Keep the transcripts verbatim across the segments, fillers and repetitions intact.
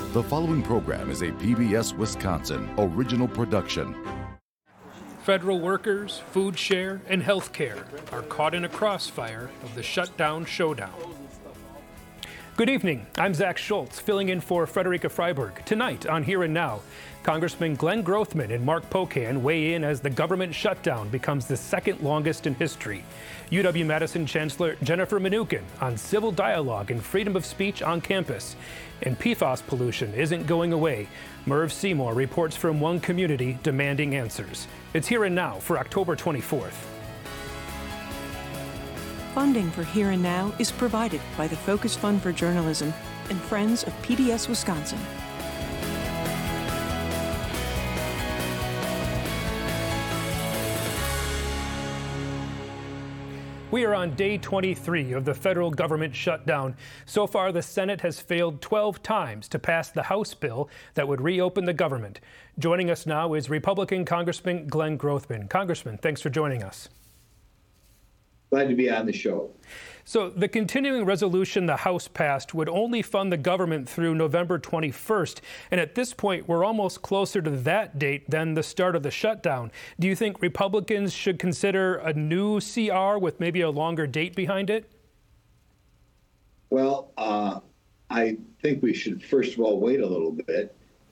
The following program is a P B S Wisconsin original production. Federal workers, food share, and health care are caught in a crossfire of the shutdown showdown. Good evening. I'm Zach Schultz, filling in for Frederica Freiberg. Tonight on Here and Now, Congressman Glenn Grothman and Mark Pocan weigh in as the government shutdown becomes the second longest in history. U W-Madison Chancellor Jennifer Mnuchin on civil dialogue and freedom of speech on campus. And P FAS pollution isn't going away. Merv Seymour reports from one community demanding answers. It's Here and Now for October twenty-fourth. Funding for Here and Now is provided by the Focus Fund for Journalism and Friends of P B S Wisconsin. We are on day twenty-three of the federal government shutdown. So far, the Senate has failed twelve times to pass the House bill that would reopen the government. Joining us now is Republican Congressman Glenn Grothman. Congressman, thanks for joining us. Glad to be on the show. So the continuing resolution the House passed would only fund the government through November twenty-first. And at this point, we're almost closer to that date than the start of the shutdown. Do you think Republicans should consider a new C R with maybe a longer date behind it? Well, uh, I think we should, first of all, wait a little bit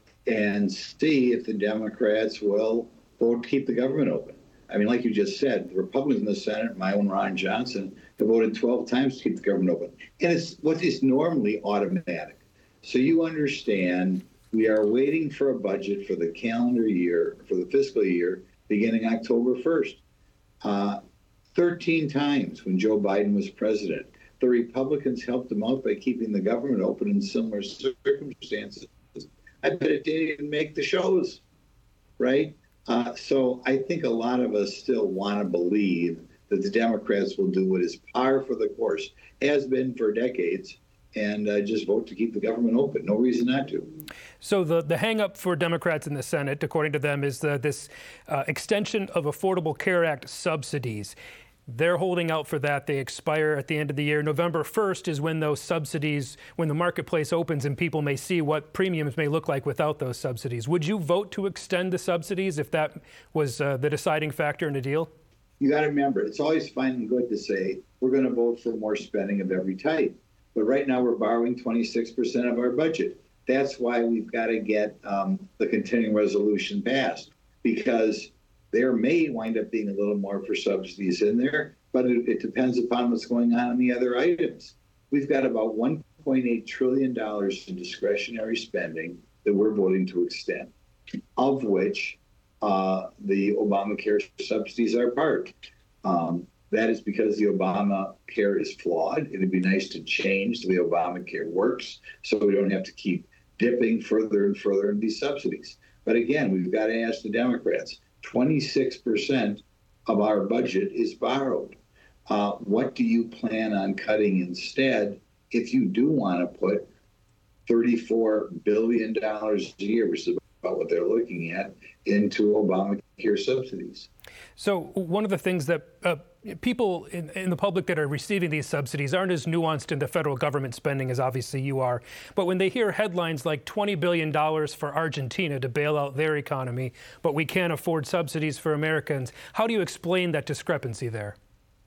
and see if the Democrats will vote to keep the government open. I mean, like you just said, the Republicans in the Senate, my own Ron Johnson, have voted twelve times to keep the government open. And it's what is normally automatic. So you understand we are waiting for a budget for the calendar year, for the fiscal year, beginning October first. Uh, thirteen times when Joe Biden was president, the Republicans helped him out by keeping the government open in similar circumstances. I bet it didn't even make the shows, right? Uh, so I think a lot of us still want to believe that the Democrats will do what is par for the course, has been for decades, and uh, just vote to keep the government open. No reason not to. So the, the hang-up for Democrats in the Senate, according to them, is the, this uh, extension of Affordable Care Act subsidies. They're holding out for that. They expire at the end of the year. November first is when those subsidies, when the marketplace opens and people may see what premiums may look like without those subsidies. Would you vote to extend the subsidies if that was uh, the deciding factor in the deal? You got to remember, it's always fine and good to say we're going to vote for more spending of every type. But right now we're borrowing twenty-six percent of our budget. That's why we've got to get um, the continuing resolution passed, because there may wind up being a little more for subsidies in there, but it, it depends upon what's going on in the other items. We've got about one point eight trillion dollars in discretionary spending that we're voting to extend, of which uh, the Obamacare subsidies are part. Um, that is because the Obamacare is flawed. It'd be nice to change the way Obamacare works so we don't have to keep dipping further and further in these subsidies. But again, we've got to ask the Democrats, twenty-six percent of our budget is borrowed. Uh, what do you plan on cutting instead if you do want to put thirty-four billion dollars a year, which is about what they're looking at, into Obamacare subsidies? So one of the things that uh, people in, in the public that are receiving these subsidies aren't as nuanced in the federal government spending as obviously you are. But when they hear headlines like twenty billion dollars for Argentina to bail out their economy, but we can't afford subsidies for Americans, how do you explain that discrepancy there?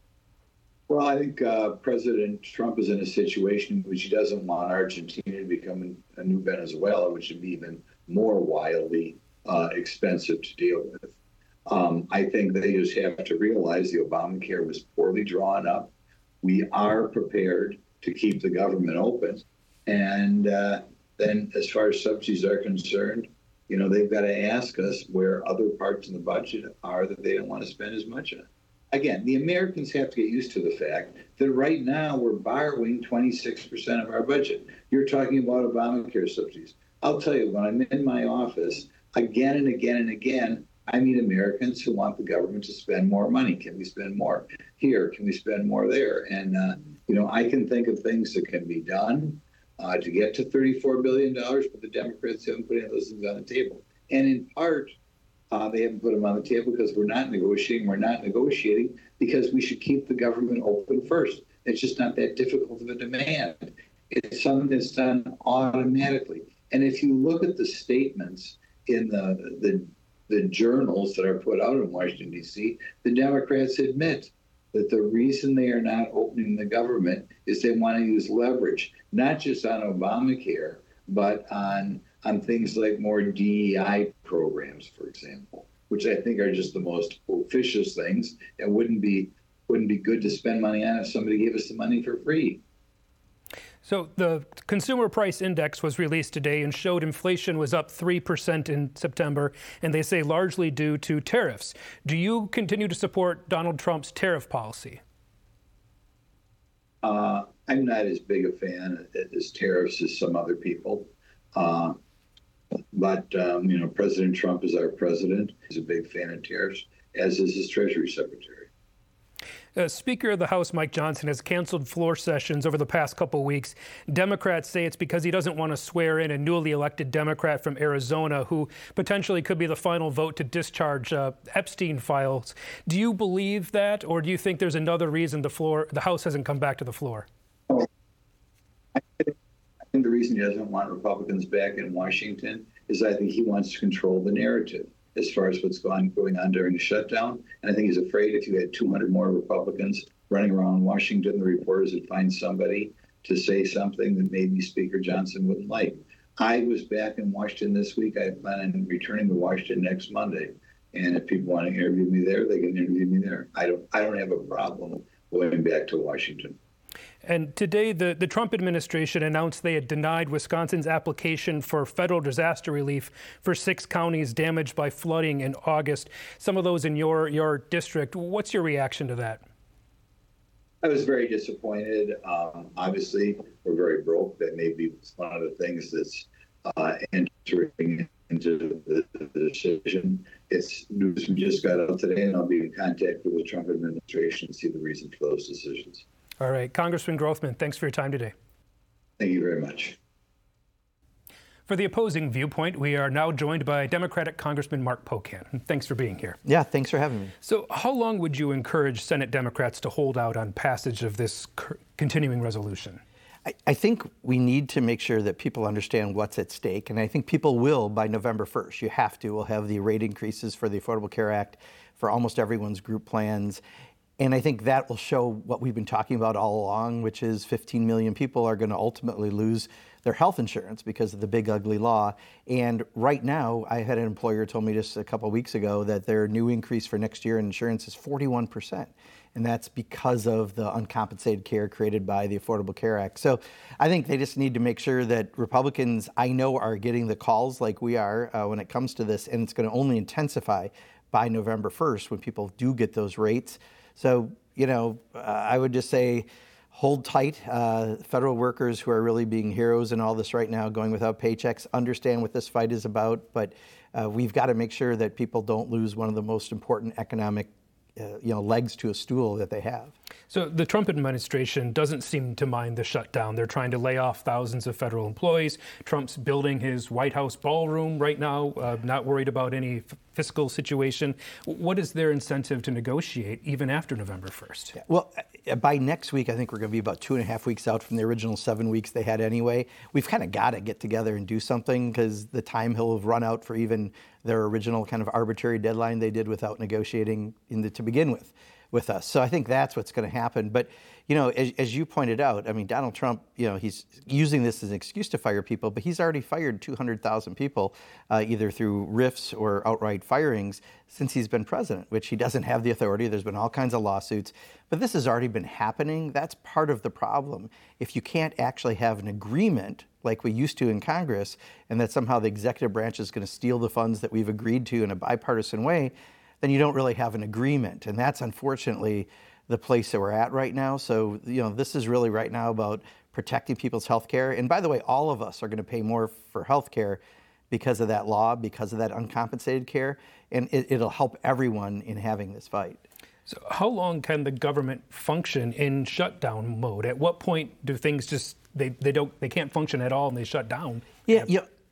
Well, I think uh, President Trump is in a situation in which he doesn't want Argentina to become a new Venezuela, which would be even more wildly uh, expensive to deal with. Um, I think they just have to realize the Obamacare was poorly drawn up. We are prepared to keep the government open. And uh, then as far as subsidies are concerned, you know, they've got to ask us where other parts in the budget are that they don't want to spend as much on. Again, the Americans have to get used to the fact that right now we're borrowing twenty-six percent of our budget. You're talking about Obamacare subsidies. I'll tell you, when I'm in my office, again and again and again, I meet Americans who want the government to spend more money. Can we spend more here? Can we spend more there? And, uh, you know, I can think of things that can be done uh, to get to thirty-four billion dollars, but the Democrats haven't put any of those things on the table. And in part, uh, they haven't put them on the table because we're not negotiating. We're not negotiating because we should keep the government open first. It's just not that difficult of a demand. It's something that's done automatically. And if you look at the statements in the, the, the journals that are put out in Washington, D C, the Democrats admit that the reason they are not opening the government is they want to use leverage, not just on Obamacare, but on, on things like more D E I programs, for example, which I think are just the most officious things and wouldn't be wouldn't be good to spend money on if somebody gave us the money for free. So the Consumer Price Index was released today and showed inflation was up three percent in September, and they say largely due to tariffs. Do you continue to support Donald Trump's tariff policy? Uh, I'm not as big a fan as tariffs as some other people. Uh, but, um, you know, President Trump is our president. He's a big fan of tariffs, as is his Treasury Secretary. Uh, Speaker of the House Mike Johnson has canceled floor sessions over the past couple weeks. Democrats say it's because he doesn't want to swear in a newly elected Democrat from Arizona who potentially could be the final vote to discharge uh, Epstein files. Do you believe that, or do you think there's another reason the floor, the House hasn't come back to the floor? Oh, I think the reason he doesn't want Republicans back in Washington is I think he wants to control the narrative as far as what's going, going on during the shutdown. And I think he's afraid if you had two hundred more Republicans running around Washington, the reporters would find somebody to say something that maybe Speaker Johnson wouldn't like. I was back in Washington this week. I plan on returning to Washington next Monday. And if people want to interview me there, they can interview me there. I don't, I don't have a problem going back to Washington. And today, the, the Trump administration announced they had denied Wisconsin's application for federal disaster relief for six counties damaged by flooding in August, some of those in your, your district. What's your reaction to that? I was very disappointed. Um, obviously, we're very broke. That may be one of the things that's uh, entering into the, the decision. It's news we just got out today, and I'll be in contact with the Trump administration to see the reason for those decisions. All right. Congressman Grothman, thanks for your time today. Thank you very much. For the opposing viewpoint, we are now joined by Democratic Congressman Mark Pocan. Thanks for being here. Yeah, thanks for having me. So how long would you encourage Senate Democrats to hold out on passage of this continuing resolution? I, I think we need to make sure that people understand what's at stake, and I think people will by November first. You have to. We'll have the rate increases for the Affordable Care Act for almost everyone's group plans. And I think that will show what we've been talking about all along, which is fifteen million people are going to ultimately lose their health insurance because of the big ugly law. And right now, I had an employer told me just a couple of weeks ago that their new increase for next year in insurance is forty-one percent. And that's because of the uncompensated care created by the Affordable Care Act. So I think they just need to make sure that Republicans, I know, are getting the calls like we are uh, when it comes to this. And it's going to only intensify by November first when people do get those rates. So, you know, uh, I would just say hold tight. Uh, federal workers who are really being heroes in all this right now, going without paychecks, understand what this fight is about. But uh, we've got to make sure that people don't lose one of the most important economic Uh, you know, legs to a stool that they have. So the Trump administration doesn't seem to mind the shutdown. They're trying to lay off thousands of federal employees. Trump's building his White House ballroom right now, uh, not worried about any f- fiscal situation. What is their incentive to negotiate even after November first? Yeah. Well, uh, by next week, I think we're going to be about two and a half weeks out from the original seven weeks they had anyway. We've kind of got to get together and do something because the time will have run out for even their original kind of arbitrary deadline they did without negotiating in the, to begin with with us. So I think that's what's going to happen. But, you know, as, as you pointed out, I mean, Donald Trump, you know, he's using this as an excuse to fire people, but he's already fired two hundred thousand people, uh, either through rifts or outright firings since he's been president, which he doesn't have the authority. There's been all kinds of lawsuits, but this has already been happening. That's part of the problem. If you can't actually have an agreement like we used to in Congress, and that somehow the executive branch is going to steal the funds that we've agreed to in a bipartisan way, then you don't really have an agreement. And that's unfortunately the place that we're at right now. So, you know, this is really right now about protecting people's health care. And by the way, all of us are going to pay more for health care because of that law, because of that uncompensated care. And it, it'll help everyone in having this fight. So how long can the government function in shutdown mode? At what point do things just, they, they don't, they can't function at all and they shut down? Yeah, yeah.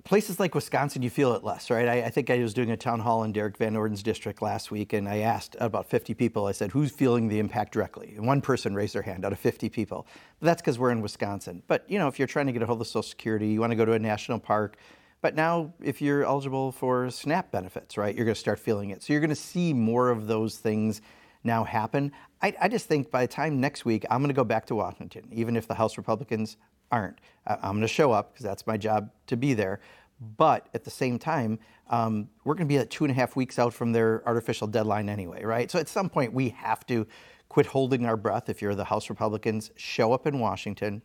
places like Wisconsin, you feel it less, right? I, I think I was doing a town hall in Derek Van Orden's district last week, and I asked about fifty people. I said, who's feeling the impact directly? And one person raised their hand out of fifty people. But that's because we're in Wisconsin. But, you know, if you're trying to get a hold of Social Security, you want to go to a national park. But now, if you're eligible for SNAP benefits, right, you're going to start feeling it. So you're going to see more of those things now happen. I, I just think by the time next week, I'm going to go back to Washington, even if the House Republicans aren't. I'm going to show up because that's my job to be there. But at the same time, um, we're going to be at two and a half weeks out from their artificial deadline anyway, right? So at some point, we have to quit holding our breath. If you're the House Republicans, show up in Washington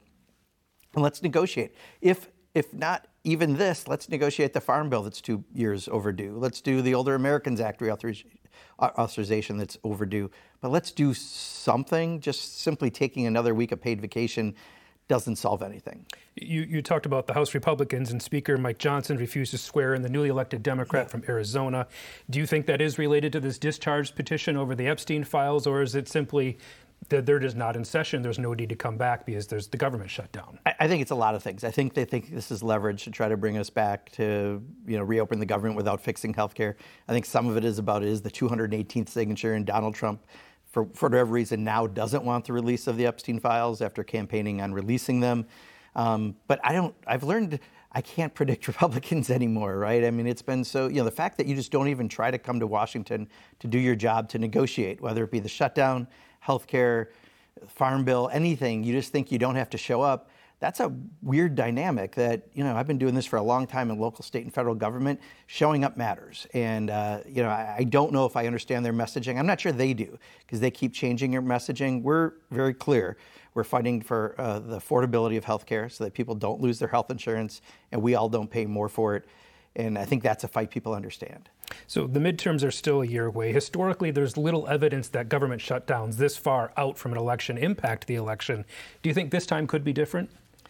and let's negotiate. If if not even this, let's negotiate the Farm Bill that's two years overdue. Let's do the Older Americans Act reauthorization that's overdue. But let's do something. Just simply taking another week of paid vacation doesn't solve anything. You, you talked about the House Republicans, and Speaker Mike Johnson refused to swear in the newly elected Democrat yeah. from Arizona. Do you think that is related to this discharge petition over the Epstein files, or is it simply that they're just not in session, there's no need to come back because there's the government shutdown? I, I think it's a lot of things. I think they think this is leverage to try to bring us back to, you know, reopen the government without fixing health care. I think some of it is about is the two hundred eighteenth signature, and Donald Trump, for, for whatever reason, now doesn't want the release of the Epstein files after campaigning on releasing them. Um, but I don't, I've learned I can't predict Republicans anymore, right? I mean, it's been so, you know, the fact that you just don't even try to come to Washington to do your job, to negotiate, whether it be the shutdown, health care, Farm Bill, anything, you just think you don't have to show up. That's a weird dynamic that, you know, I've been doing this for a long time in local, state, and federal government. Showing up matters. And, uh, you know, I, I don't know if I understand their messaging. I'm not sure they do, because they keep changing their messaging. We're very clear. We're fighting for uh, the affordability of health care so that people don't lose their health insurance and we all don't pay more for it. And I think that's a fight people understand. So the midterms are still a year away. Historically, there's little evidence that government shutdowns this far out from an election impact the election. Do you think this time could be different?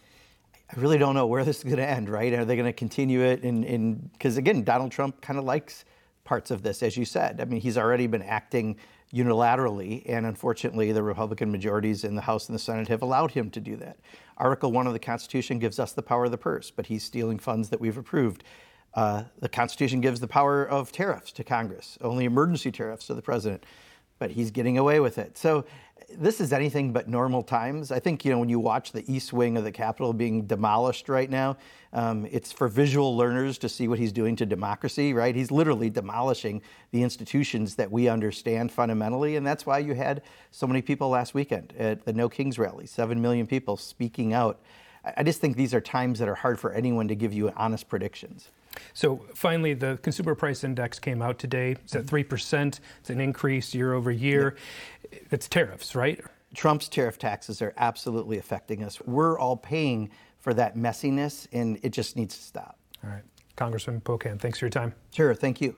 I really don't know where this is going to end, right? Are they going to continue it? In, in, because again, Donald Trump kind of likes parts of this, as you said. I mean, he's already been acting unilaterally, and unfortunately, the Republican majorities in the House and the Senate have allowed him to do that. Article one of the Constitution gives us the power of the purse, but he's stealing funds that we've approved. Uh, the Constitution gives the power of tariffs to Congress, only emergency tariffs to the president, but he's getting away with it. So this is anything but normal times. I think, you know, when you watch the East Wing of the Capitol being demolished right now, um, it's for visual learners to see what he's doing to democracy, right? He's literally demolishing the institutions that we understand fundamentally, and that's why you had so many people last weekend at the No Kings rally, seven million people speaking out. I just think these are times that are hard for anyone to give you honest predictions. So finally, the Consumer Price Index came out today. It's at three percent. It's an increase year over year. Yeah. It's tariffs, right? Trump's tariff taxes are absolutely affecting us. We're all paying for that messiness, and it just needs to stop. All right. Congressman Pocan, thanks for your time. Sure. Thank you.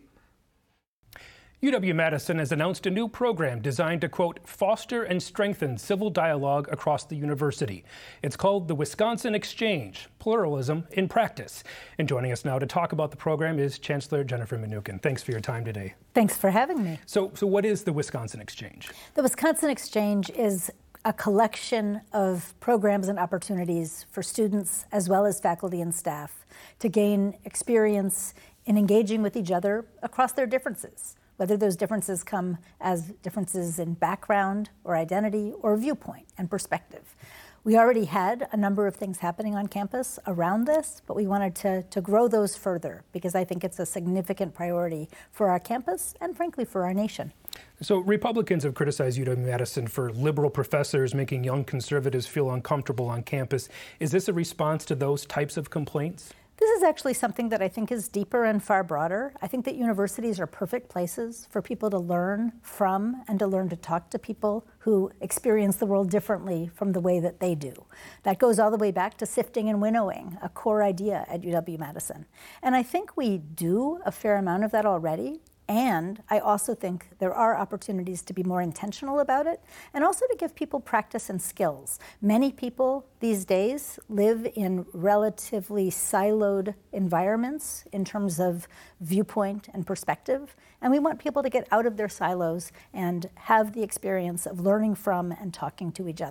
U W-Madison has announced a new program designed to, quote, foster and strengthen civil dialogue across the university. It's called the Wisconsin Exchange, Pluralism in Practice. And joining us now to talk about the program is Chancellor Jennifer Mnookin. Thanks for your time today. Thanks for having me. So, so what is the Wisconsin Exchange? The Wisconsin Exchange is a collection of programs and opportunities for students as well as faculty and staff to gain experience in engaging with each other across their differences, whether those differences come as differences in background or identity or viewpoint and perspective. We already had a number of things happening on campus around this, but we wanted to, to grow those further because I think it's a significant priority for our campus and frankly for our nation. So Republicans have criticized U W-Madison for liberal professors making young conservatives feel uncomfortable on campus. Is this a response to those types of complaints? This is actually something that I think is deeper and far broader. I think that universities are perfect places for people to learn from and to learn to talk to people who experience the world differently from the way that they do. That goes all the way back to sifting and winnowing, a core idea at U W-Madison. And I think we do a fair amount of that already. And I also think there are opportunities to be more intentional about it and also to give people practice and skills. Many people these days live in relatively siloed environments in terms of viewpoint and perspective, and we want people to get out of their silos and have the experience of learning from and talking to each other.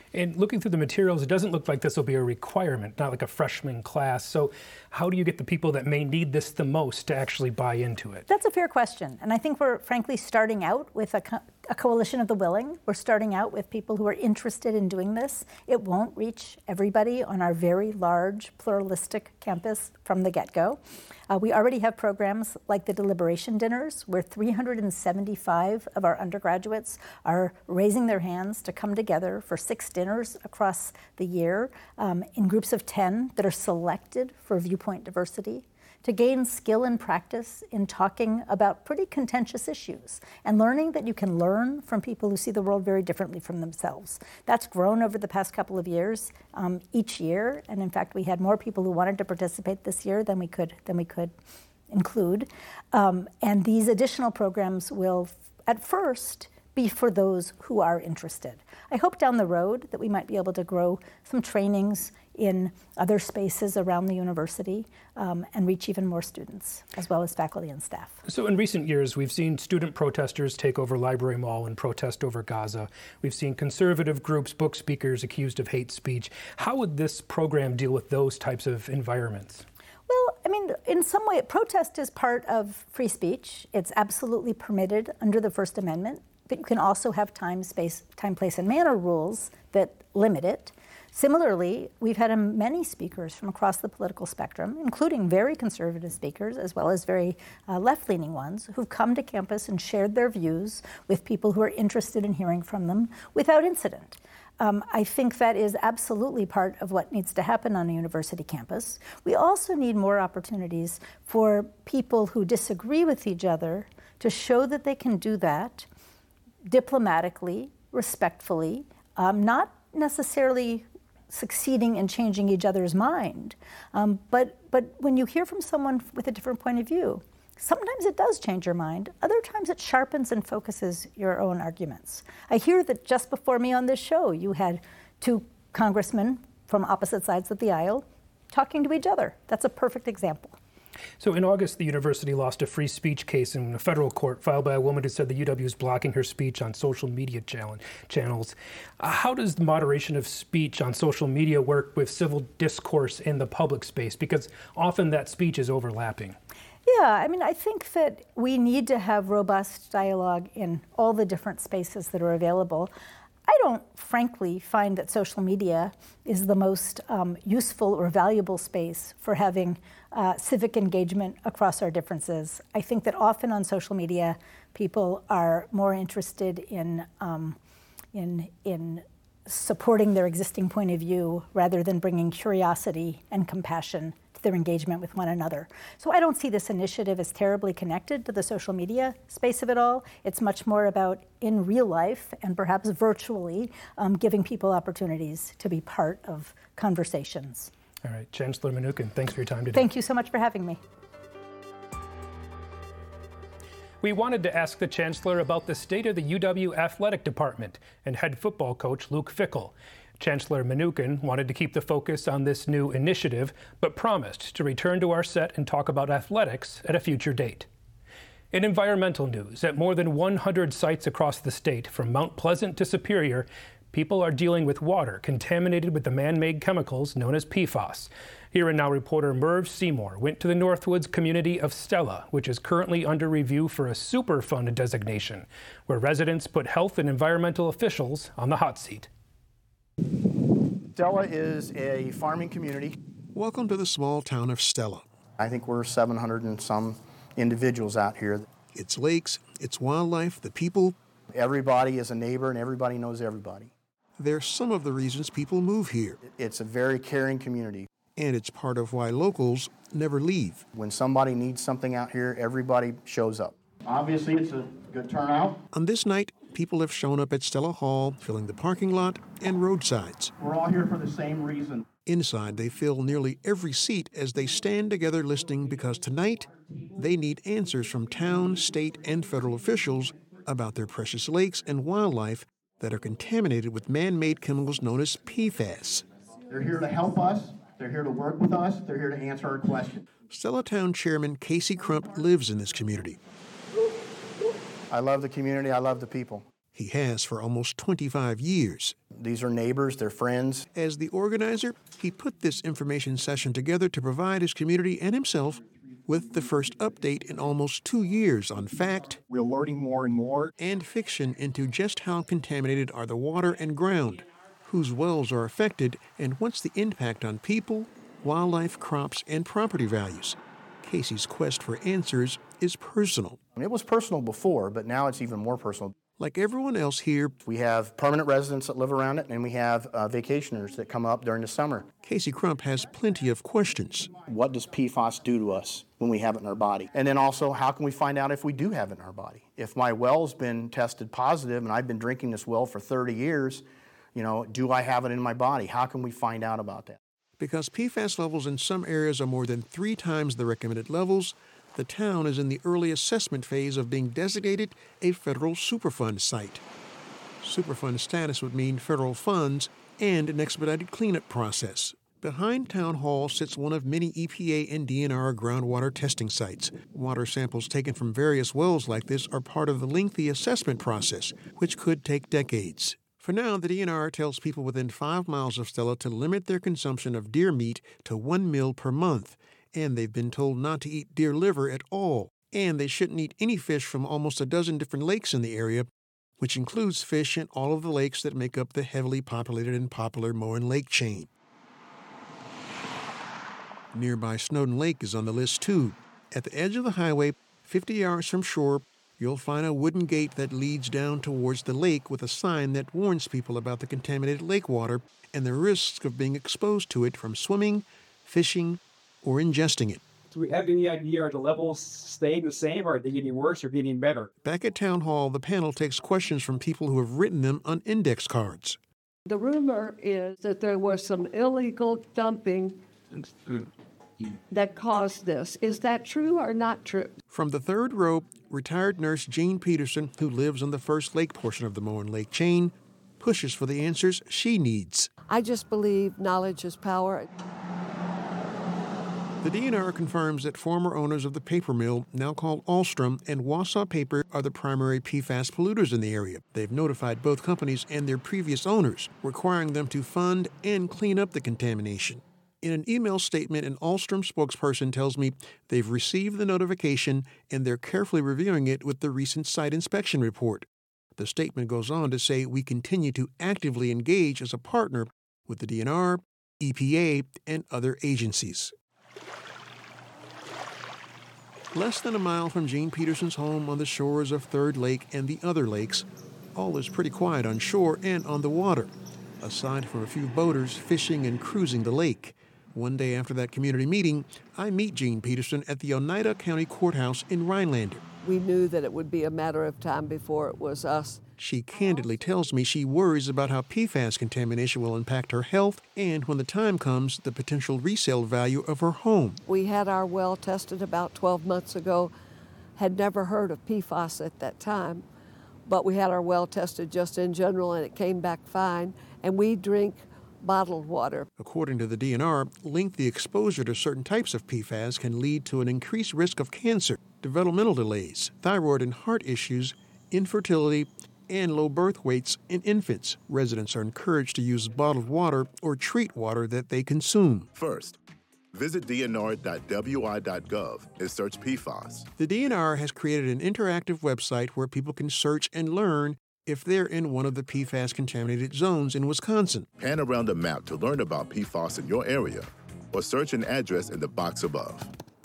And looking through the materials, it doesn't look like this will be a requirement, not like a freshman class. So how do you get the people that may need this the most to actually buy into it? That's a fair question. And I think we're frankly starting out with a, co- a coalition of the willing. We're starting out with people who are interested in doing this. It won't reach everybody on our very large pluralistic campus from the get-go. Uh, we already have programs like the deliberation dinners, where three hundred seventy-five of our undergraduates are raising their hands to come together for six dinners across the year um, in groups of ten that are selected for viewpoint diversity, to gain skill and practice in talking about pretty contentious issues and learning that you can learn from people who see the world very differently from themselves. That's grown over the past couple of years, um, each year, and in fact, we had more people who wanted to participate this year than we could than we could include. Um, and these additional programs will, at first, be for those who are interested. I hope down the road that we might be able to grow some trainings in other spaces around the university um, and reach even more students, as well as faculty and staff. So in recent years, we've seen student protesters take over Library Mall and protest over Gaza. We've seen conservative groups, book speakers accused of hate speech. How would this program deal with those types of environments? Well, I mean, in some way, protest is part of free speech. It's absolutely permitted under the First Amendment, but you can also have time, space, time, place, and manner rules that limit it. Similarly, we've had many speakers from across the political spectrum, including very conservative speakers, as well as very uh, left-leaning ones, who've come to campus and shared their views with people who are interested in hearing from them without incident. Um, I think that is absolutely part of what needs to happen on a university campus. We also need more opportunities for people who disagree with each other to show that they can do that diplomatically, respectfully, um, not necessarily succeeding in changing each other's mind. Um, but, but when you hear from someone with a different point of view, sometimes it does change your mind. Other times it sharpens and focuses your own arguments. I hear that just before me on this show, you had two congressmen from opposite sides of the aisle talking to each other. That's a perfect example. So in August, the university lost a free speech case in a federal court filed by a woman who said the U W is blocking her speech on social media challenge, channels. Uh, how does the moderation of speech on social media work with civil discourse in the public space? Because often that speech is overlapping. Yeah, I mean, I think that we need to have robust dialogue in all the different spaces that are available. I don't, frankly, find that social media is the most um, useful or valuable space for having uh, civic engagement across our differences. I think that often on social media, people are more interested in um, in in supporting their existing point of view rather than bringing curiosity and compassion to their engagement with one another. So I don't see this initiative as terribly connected to the social media space of it all. It's much more about in real life and perhaps virtually um, giving people opportunities to be part of conversations. All right, Chancellor Mnookin, thanks for your time today. Thank you so much for having me. We wanted to ask the Chancellor about the state of the U W Athletic Department and head football coach Luke Fickell. Chancellor Mnookin wanted to keep the focus on this new initiative, but promised to return to our set and talk about athletics at a future date. In environmental news, at more than one hundred sites across the state, from Mount Pleasant to Superior, people are dealing with water contaminated with the man-made chemicals known as P FAS. Here and Now reporter Merv Seymour went to the Northwoods community of Stella, which is currently under review for a Superfund designation, where residents put health and environmental officials on the hot seat. Stella is a farming community. Welcome to the small town of Stella. I think we're seven hundred and some individuals out here. Its lakes, its wildlife, the people. Everybody is a neighbor and everybody knows everybody. They're some of the reasons people move here. It's a very caring community. And it's part of why locals never leave. When somebody needs something out here, everybody shows up. Obviously, it's a good turnout. On this night, people have shown up at Stella Hall, filling the parking lot and roadsides. We're all here for the same reason. Inside, they fill nearly every seat as they stand together listening because tonight, they need answers from town, state, and federal officials about their precious lakes and wildlife that are contaminated with man-made chemicals known as P FAS. They're here to help us. They're here to work with us. They're here to answer our questions. Stella Town Chairman Casey Crump lives in this community. I love the community. I love the people. He has for almost twenty-five years. These are neighbors, they're friends. As the organizer, he put this information session together to provide his community and himself with the first update in almost two years on fact, We're learning more and more. and fiction into just how contaminated are the water and ground, whose wells are affected, and what's the impact on people, wildlife, crops, and property values. Casey's quest for answers is personal. It was personal before, but now it's even more personal. Like everyone else here, We have permanent residents that live around it, and we have uh, vacationers that come up during the summer. Casey Crump has plenty of questions. What does P FAS do to us when we have it in our body? And then also, how can we find out if we do have it in our body? If my well's been tested positive and I've been drinking this well for thirty years, you know, do I have it in my body? How can we find out about that? Because P FAS levels in some areas are more than three times the recommended levels, the town is in the early assessment phase of being designated a federal Superfund site. Superfund status would mean federal funds and an expedited cleanup process. Behind Town Hall sits one of many E P A and D N R groundwater testing sites. Water samples taken from various wells like this are part of the lengthy assessment process, which could take decades. For now, the D N R tells people within five miles of Stella to limit their consumption of deer meat to one meal per month, and they've been told not to eat deer liver at all, and they shouldn't eat any fish from almost a dozen different lakes in the area, which includes fish in all of the lakes that make up the heavily populated and popular Moen Lake chain. Nearby Snowden Lake is on the list too. At the edge of the highway, fifty yards from shore, you'll find a wooden gate that leads down towards the lake with a sign that warns people about the contaminated lake water and the risks of being exposed to it from swimming, fishing, or ingesting it. Do we have any idea, are the levels staying the same, or are they getting worse or getting better? Back at Town Hall, the panel takes questions from people who have written them on index cards. The rumor is that there was some illegal dumping that caused this. Is that true or not true? From the third row, retired nurse Jean Peterson, who lives on the First Lake portion of the Moen Lake chain, pushes for the answers she needs. I just believe knowledge is power. The D N R confirms that former owners of the paper mill, now called Alstrom, and Wausau Paper are the primary P FAS polluters in the area. They've notified both companies and their previous owners, requiring them to fund and clean up the contamination. In an email statement, an Alstrom spokesperson tells me they've received the notification and they're carefully reviewing it with the recent site inspection report. The statement goes on to say we continue to actively engage as a partner with the D N R, E P A, and other agencies. Less than a mile from Jean Peterson's home on the shores of Third Lake and the other lakes, all is pretty quiet on shore and on the water, aside from a few boaters fishing and cruising the lake. One day after that community meeting, I meet Jean Peterson at the Oneida County Courthouse in Rhinelander. We knew that it would be a matter of time before it was us. She candidly tells me she worries about how P FAS contamination will impact her health and, when the time comes, the potential resale value of her home. We had our well tested about twelve months ago, had never heard of P FAS at that time, but we had our well tested just in general and it came back fine, and we drink bottled water. According to the D N R, lengthy exposure to certain types of P FAS can lead to an increased risk of cancer, developmental delays, thyroid and heart issues, infertility, and low birth weights in infants. Residents are encouraged to use bottled water or treat water that they consume. First, visit D N R dot W I dot gov and search P FAS. The D N R has created an interactive website where people can search and learn if they're in one of the P FAS contaminated zones in Wisconsin. Pan around the map to learn about P FAS in your area, or search an address in the box above.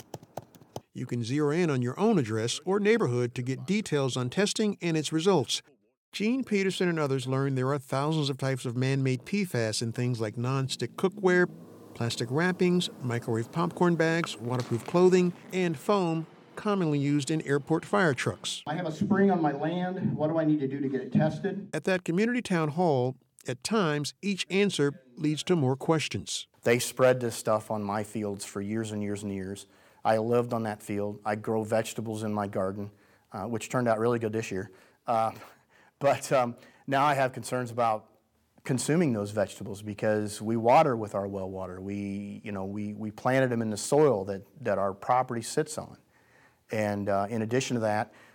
You can zero in on your own address or neighborhood to get details on testing and its results. Jean Peterson and others learned there are thousands of types of man-made P FAS in things like non-stick cookware, plastic wrappings, microwave popcorn bags, waterproof clothing, and foam commonly used in airport fire trucks. I have a spring on my land. What do I need to do to get it tested? At that community town hall, at times, each answer leads to more questions. They spread this stuff on my fields for years and years and years. I lived on that field. I grow vegetables in my garden, uh, which turned out really good this year. Uh, But um, now I have concerns about consuming those vegetables because we water with our well water. We, you know, we, we planted them in the soil that, that our property sits on. And uh, in addition to that,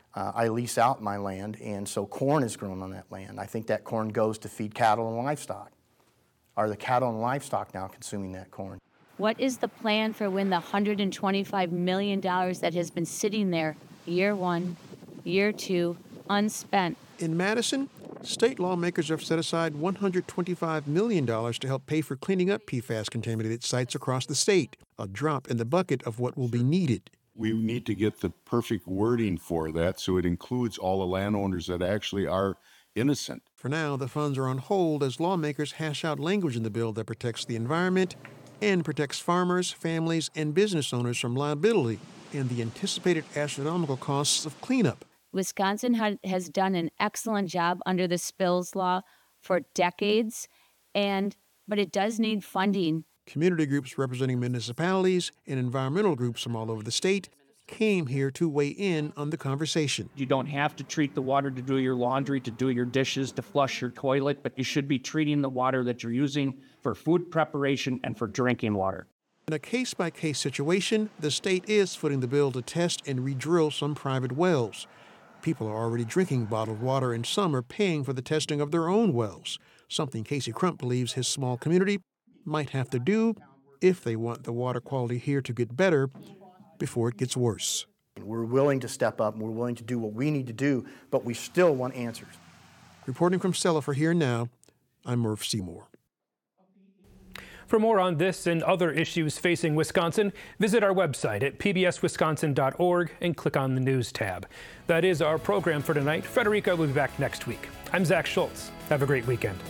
Uh, I lease out my land, and so corn is grown on that land. I think that corn goes to feed cattle and livestock. Are the cattle and livestock now consuming that corn? What is the plan for when the one hundred twenty-five million dollars that has been sitting there, year one, year two, unspent? In Madison, state lawmakers have set aside one hundred twenty-five million dollars to help pay for cleaning up P FAS-contaminated sites across the state, a drop in the bucket of what will be needed. We need to get the perfect wording for that so it includes all the landowners that actually are innocent. For now, the funds are on hold as lawmakers hash out language in the bill that protects the environment and protects farmers, families, and business owners from liability and the anticipated astronomical costs of cleanup. Wisconsin ha- has done an excellent job under the spills law for decades, and but it does need funding. Community groups representing municipalities and environmental groups from all over the state came here to weigh in on the conversation. You don't have to treat the water to do your laundry, to do your dishes, to flush your toilet, but you should be treating the water that you're using for food preparation and for drinking water. In a case-by-case situation, the state is footing the bill to test and re-drill some private wells. People are already drinking bottled water, and some are paying for the testing of their own wells, something Casey Crump believes his small community might have to do if they want the water quality here to get better before it gets worse. We're willing to step up and we're willing to do what we need to do, but we still want answers. Reporting from Stella for Here and Now, I'm Murph Seymour. For more on this and other issues facing Wisconsin, visit our website at p b s wisconsin dot org and click on the News tab. That is our program for tonight. Frederica will be back next week. I'm Zach Schultz. Have a great weekend.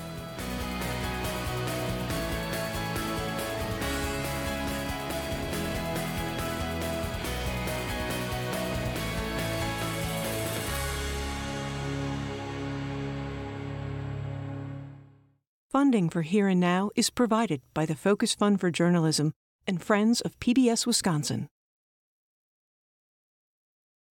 Funding for Here and Now is provided by the Focus Fund for Journalism and Friends of P B S Wisconsin.